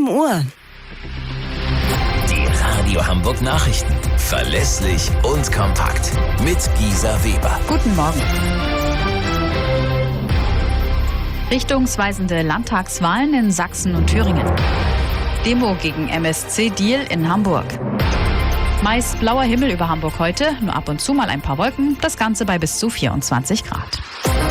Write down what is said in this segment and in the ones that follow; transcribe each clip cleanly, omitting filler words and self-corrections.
Uhr. Die Radio Hamburg Nachrichten. Verlässlich und kompakt. Mit Gisa Weber. Guten Morgen. Richtungsweisende Landtagswahlen in Sachsen und Thüringen. Demo gegen MSC-Deal in Hamburg. Meist blauer Himmel über Hamburg heute, nur ab und zu mal ein paar Wolken, das Ganze bei bis zu 24 Grad.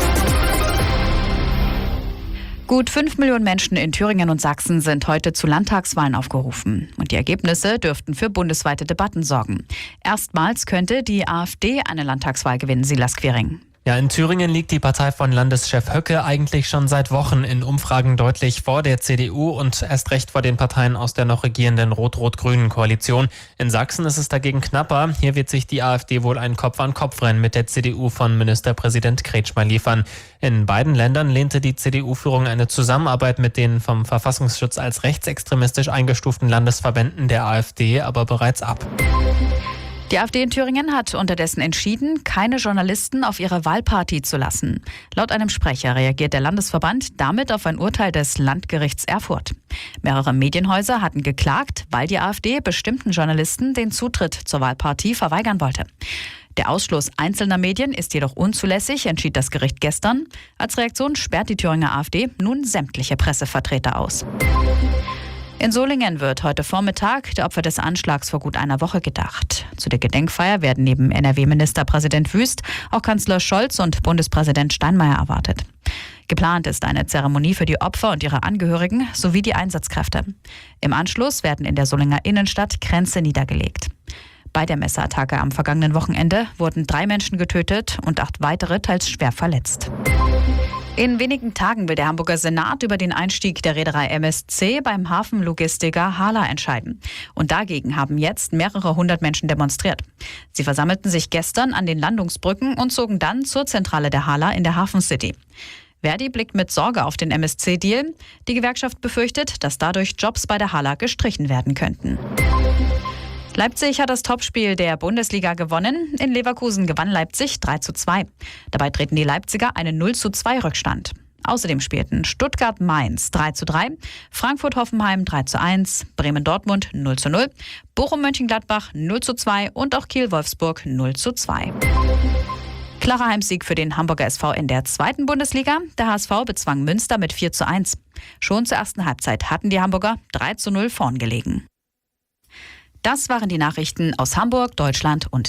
Gut 5 Millionen Menschen in Thüringen und Sachsen sind heute zu Landtagswahlen aufgerufen. Und die Ergebnisse dürften für bundesweite Debatten sorgen. Erstmals könnte die AfD eine Landtagswahl gewinnen, Silas Quiring. Ja, in Thüringen liegt die Partei von Landeschef Höcke eigentlich schon seit Wochen in Umfragen deutlich vor der CDU und erst recht vor den Parteien aus der noch regierenden rot-rot-grünen Koalition. In Sachsen ist es dagegen knapper. Hier wird sich die AfD wohl ein Kopf-an-Kopf-Rennen mit der CDU von Ministerpräsident Kretschmer liefern. In beiden Ländern lehnte die CDU-Führung eine Zusammenarbeit mit den vom Verfassungsschutz als rechtsextremistisch eingestuften Landesverbänden der AfD aber bereits ab. Die AfD in Thüringen hat unterdessen entschieden, keine Journalisten auf ihre Wahlparty zu lassen. Laut einem Sprecher reagiert der Landesverband damit auf ein Urteil des Landgerichts Erfurt. Mehrere Medienhäuser hatten geklagt, weil die AfD bestimmten Journalisten den Zutritt zur Wahlparty verweigern wollte. Der Ausschluss einzelner Medien ist jedoch unzulässig, entschied das Gericht gestern. Als Reaktion sperrt die Thüringer AfD nun sämtliche Pressevertreter aus. In Solingen wird heute Vormittag der Opfer des Anschlags vor gut einer Woche gedacht. Zu der Gedenkfeier werden neben NRW-Ministerpräsident Wüst auch Kanzler Scholz und Bundespräsident Steinmeier erwartet. Geplant ist eine Zeremonie für die Opfer und ihre Angehörigen sowie die Einsatzkräfte. Im Anschluss werden in der Solinger Innenstadt Kränze niedergelegt. Bei der Messerattacke am vergangenen Wochenende wurden 3 Menschen getötet und 8 weitere teils schwer verletzt. In wenigen Tagen will der Hamburger Senat über den Einstieg der Reederei MSC beim Hafenlogistiker HHLA entscheiden. Und dagegen haben jetzt mehrere hundert Menschen demonstriert. Sie versammelten sich gestern an den Landungsbrücken und zogen dann zur Zentrale der HHLA in der Hafen City. Verdi blickt mit Sorge auf den MSC-Deal. Die Gewerkschaft befürchtet, dass dadurch Jobs bei der HHLA gestrichen werden könnten. Leipzig hat das Topspiel der Bundesliga gewonnen. In Leverkusen gewann Leipzig 3:2. Dabei treten die Leipziger einen 0:2 Rückstand. Außerdem spielten Stuttgart-Mainz 3:3, Frankfurt-Hoffenheim 3:1, Bremen-Dortmund 0:0, Bochum-Mönchengladbach 0:2 und auch Kiel-Wolfsburg 0:2. Klarer Heimsieg für den Hamburger SV in der 2. Bundesliga. Der HSV bezwang Münster mit 4:1. Schon zur ersten Halbzeit hatten die Hamburger 3:0 vorn gelegen. Das waren die Nachrichten aus Hamburg, Deutschland und